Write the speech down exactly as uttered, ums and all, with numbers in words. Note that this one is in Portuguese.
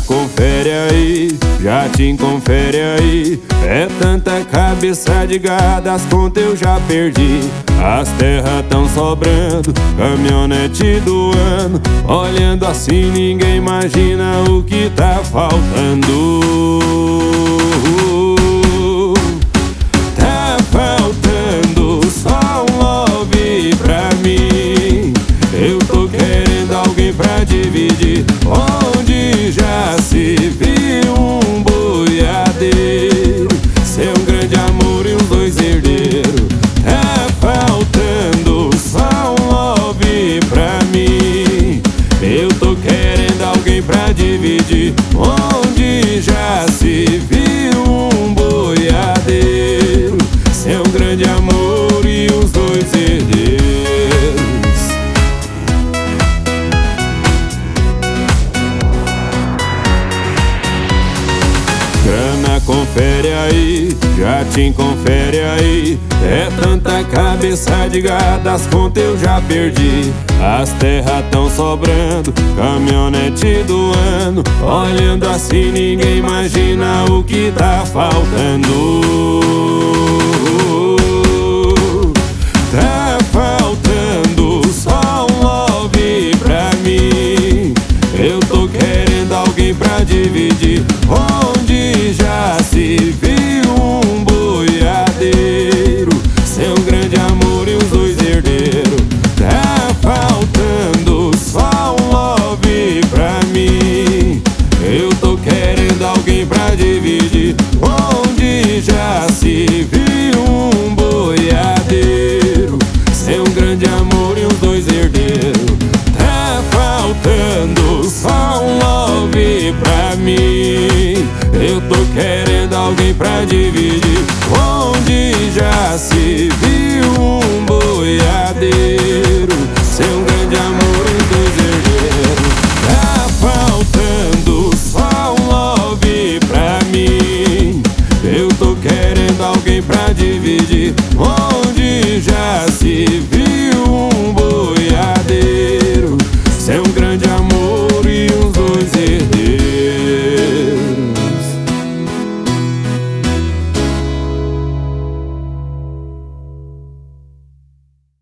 confere aí, já te confere aí. É tanta cabeça de gado, as contas eu já perdi. As terras tão sobrando, caminhonete do ano. Olhando assim ninguém imagina o que tá faltando. Tá faltando só um love pra mim. Eu tô querendo alguém pra dividir, onde já se viu um boiadeiro, ser um grande amor e uns dois herdeiros. Tá faltando só um love pra mim. Eu tô querendo alguém pra dividir, onde já se viu um boiadeiro, ser um grande amor e os dois herdeiros. Grana confere aí, já te confere aí. É tanta cabeça de gado, as contas eu já perdi. As terras tão sobrando, caminhonete do ano. Olhando assim ninguém imagina o que tá faltando. Tá faltando só um love pra mim. Eu tô querendo alguém pra dividir, onde já se viu um boiadeiro, ser um grande amor e os dois herdeiros. Tá faltando só um love pra mim. Eu tô querendo alguém pra dividir, onde já se viu um boiadeiro, ser um grande amor e os dois herdeiros. Tá faltando só um love pra mim. Eu tô querendo alguém pra dividir, onde já se viu um boiadeiro, ser um